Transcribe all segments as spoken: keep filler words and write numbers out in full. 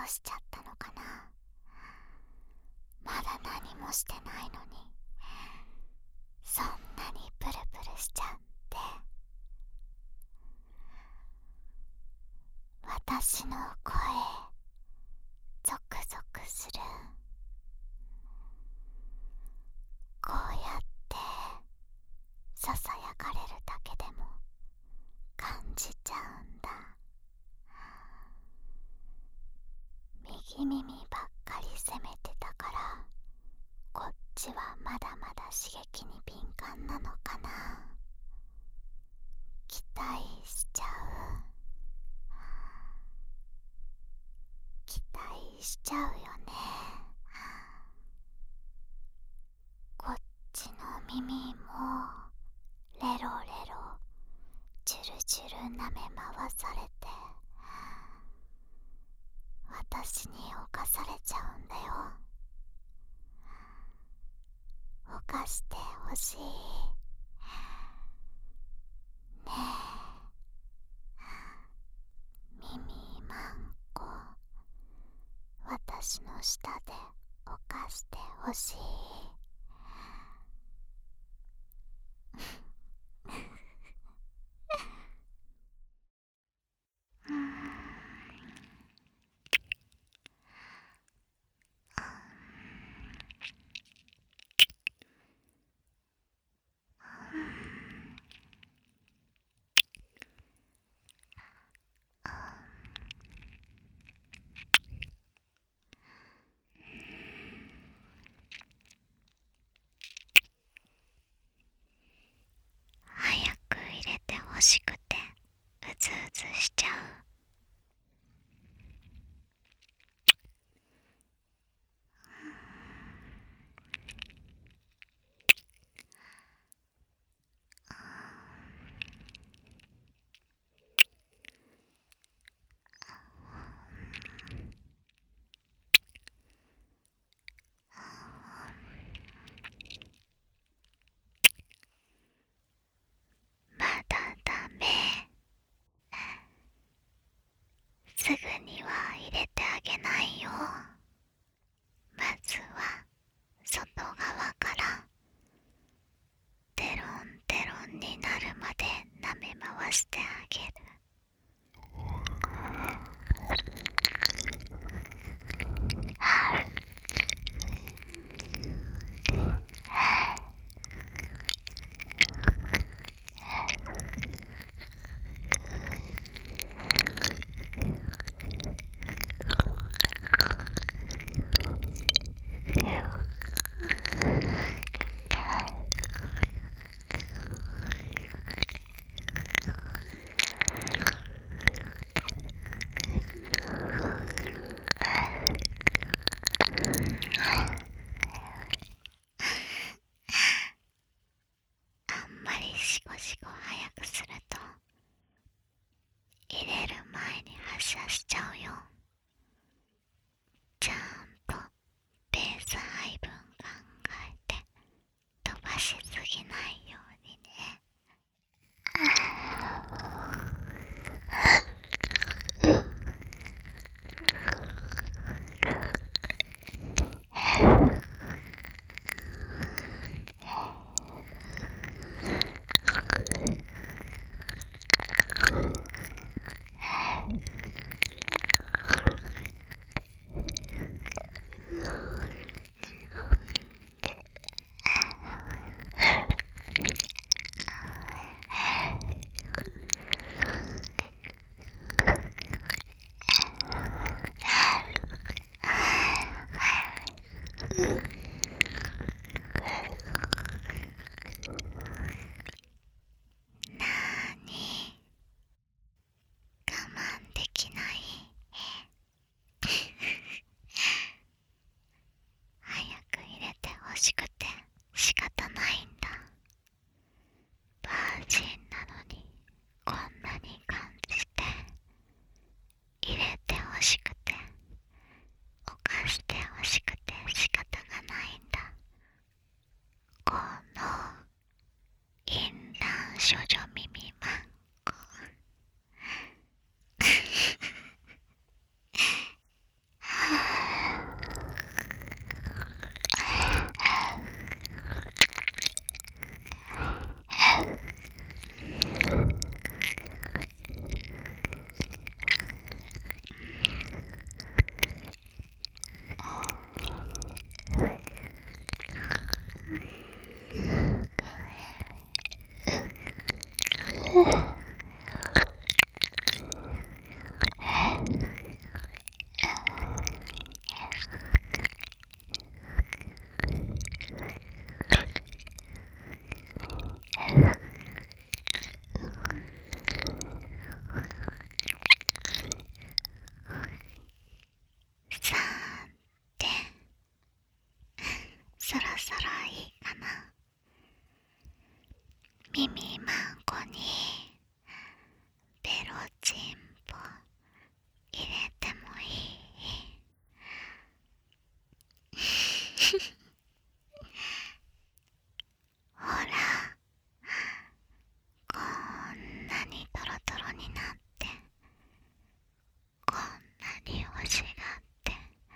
うしちゃったのかな。まだ何もしてないのにそんなにプルプルしちゃって。私の声ゾクゾクする。こうやってささやかれるだけでも感じちゃうんだ。右耳ばっかり責めてたからこっちはまだまだ刺激に敏感なのかな。期待しちゃう。期待しちゃうよね。こっちの耳もレロレロチュルチュル舐め回されて私に侵されちゃうんだよ。犯してほしいねえ。耳マンコ、私の舌で犯してほしい。うーん早く入れてほしくてうずうずしちゃう。まだダメ。すぐには入れてあげないよ。まずは外側からテロンテロンになるまで舐め回してあげる。あんまりシコシコ早くすると入れる前に発射しちゃうよ。ちゃんとペース配分考えて飛ばしすぎないようにね。なーに、我慢できない？早く入れてほしくて仕方ないんだ。バージンなのにこんなに感じて入れてほしくて犯してほしくて仕方がないんだ。この淫乱処女耳マンコ。 さて、そろそろいいかな。耳まんこにベロチンポ入れてもいい？ほら、こんなにトロトロになって、こんなに欲しがって、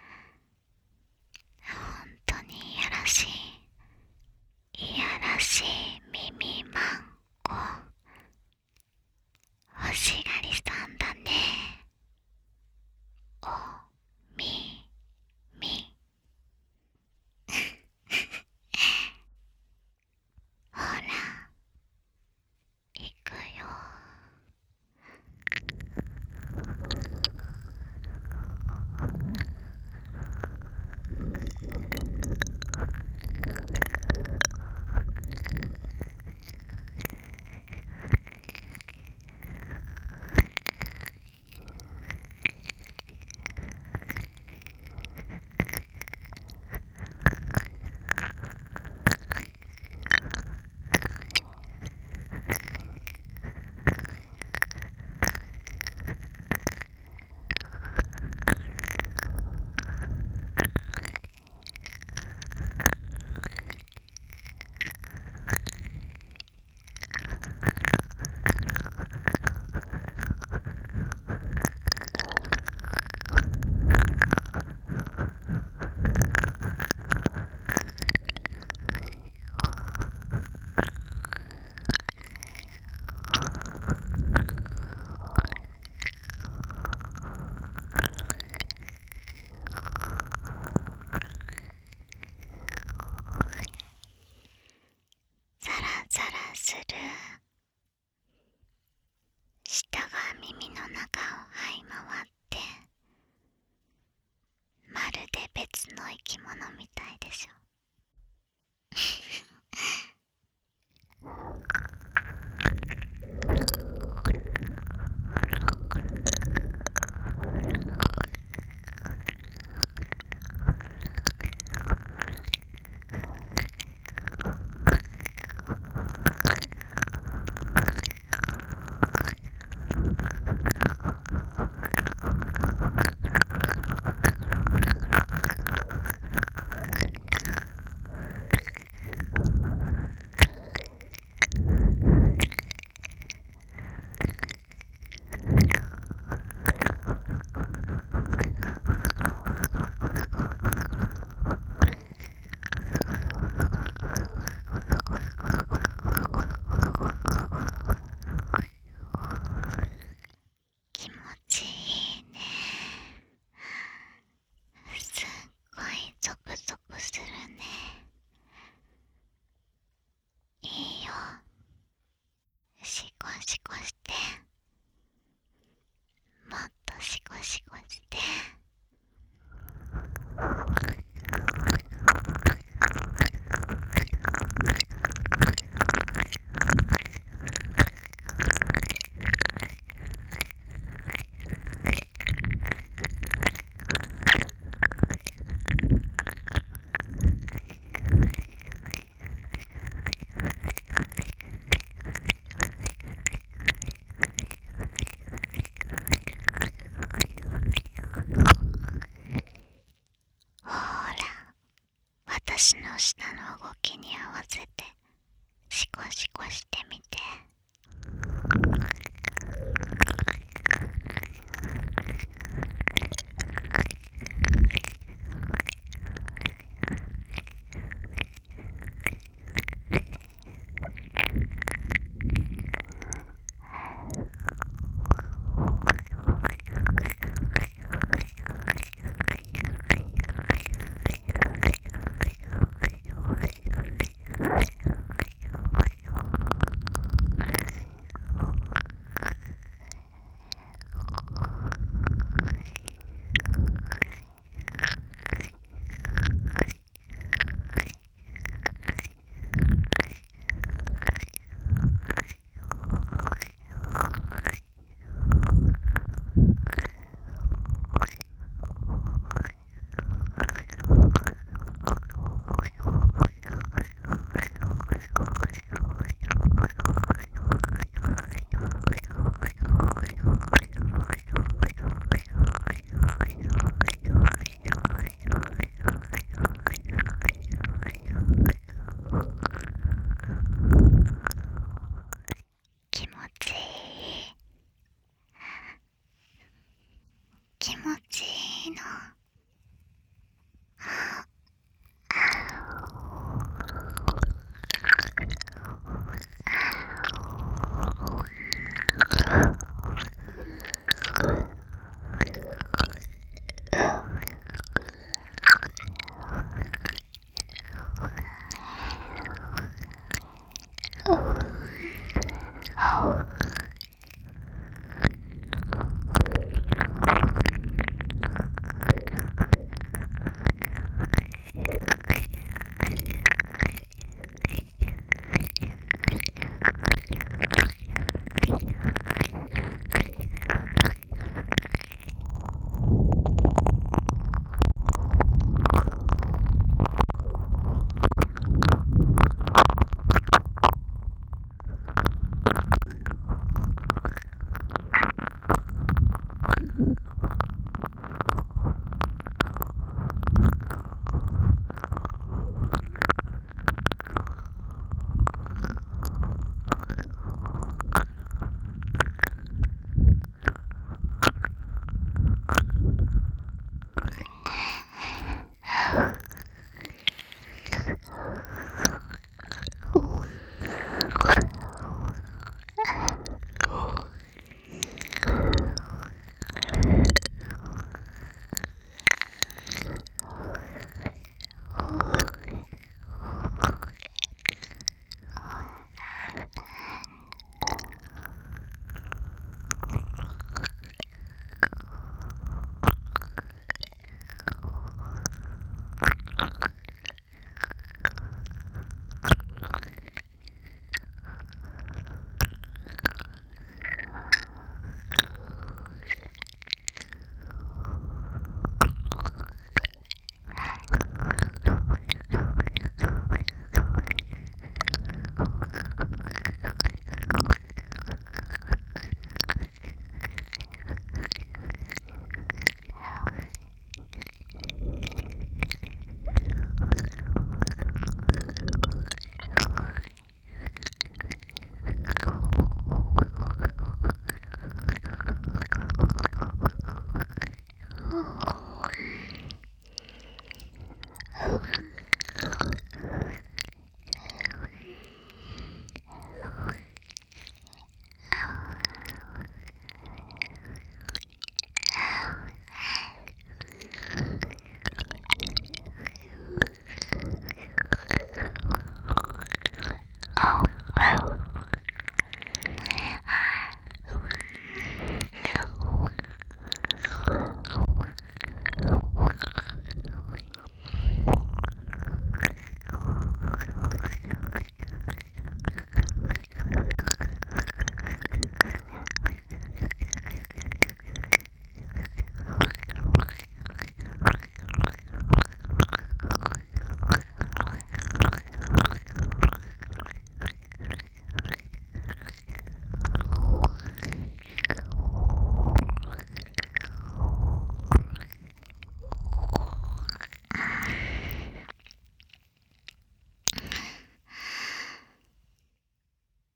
ほんとにいやらしい、いやらしい耳まんこ欲しがりさんだね。おみみほら、いくよ。ザラザラする。舌が耳の中を這い回って、まるで別の生き物みたいでしょ。気持ちいいね。すっごいゾクゾクするね。いいよ、シコシコして、もっとシコシコして。ほら、私の舌の動きに合わせてシコシコしてみて。 ちいい。気持ちいいの。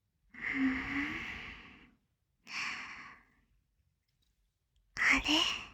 あれ